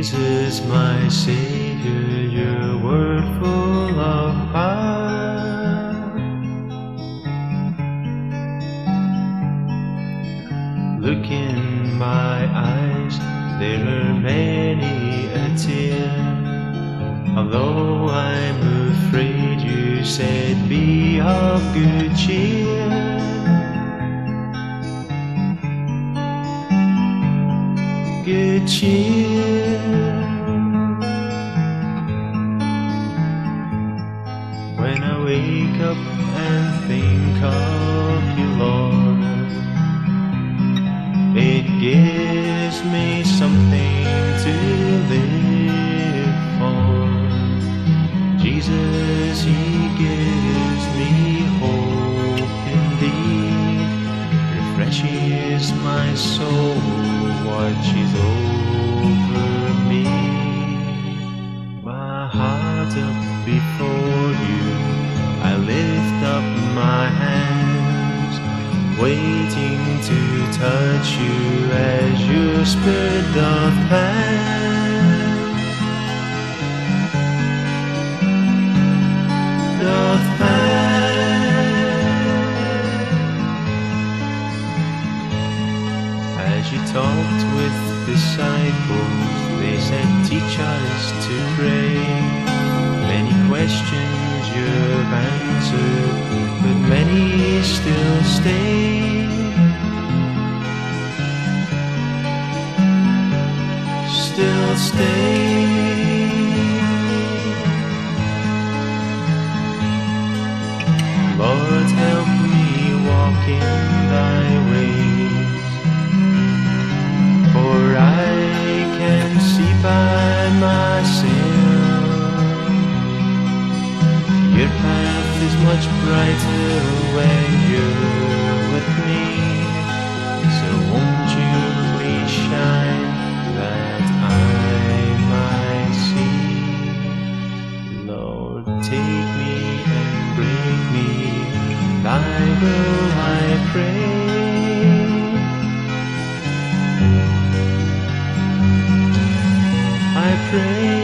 Jesus, my Savior, your word full of power. Look in my eyes, there are many a tear. Although I'm afraid, you said, be of good cheer. Good cheer. When I wake up and think of you, Lord, it gives me something to live for. Jesus, He gives me hope indeed, refreshes my soul, watches over me. My heart up before you, I lift up my hands, waiting to touch you as your spirit doth pass. Doth pass. As you talked with disciples, they said, teach us to pray. Many questions you've answered, but many still stay. Still stay. Lord, help me walk in thy ways, for I can see by myself your path is much brighter when you're with me. So won't you please shine that I might see? Lord, take me and bring me thy will, I pray. I pray.